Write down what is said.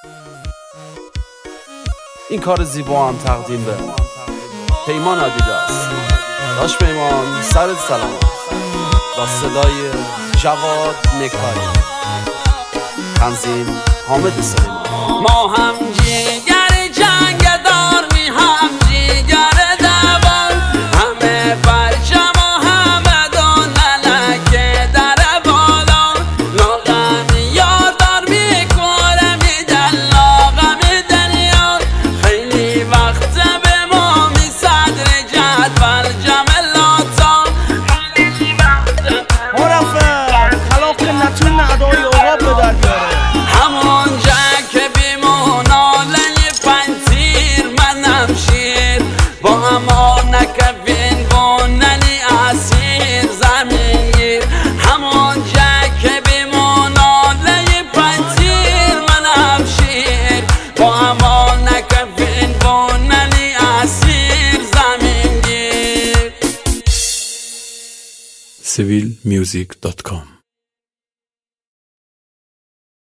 این کار زیبا هم تقدیم به پیمان آدیداس. داش پیمان سرت سلامت. با صدای جواد نکایی، تنظیم حامد سلیمان. ما هم جیگر جنگ دار می هم جیگر دوان، همه پرچم و همه دونلک در بالا، لاغم یار دار می کنه می دل لاغم دنیا، خیلی وقت به ما می صدر جدول جملاتا، خیلی وقت مرفع خلاف که نتون ادای عقاب به در بیاره. همونجا که بیموناله پنتیر منم شیر، با همانک بینگوننی اسیر زمین گیر، همونجا که بیموناله پنتیر منم شیر، با همانک بینگوننی اسیر زمین گیر. civilmusic.com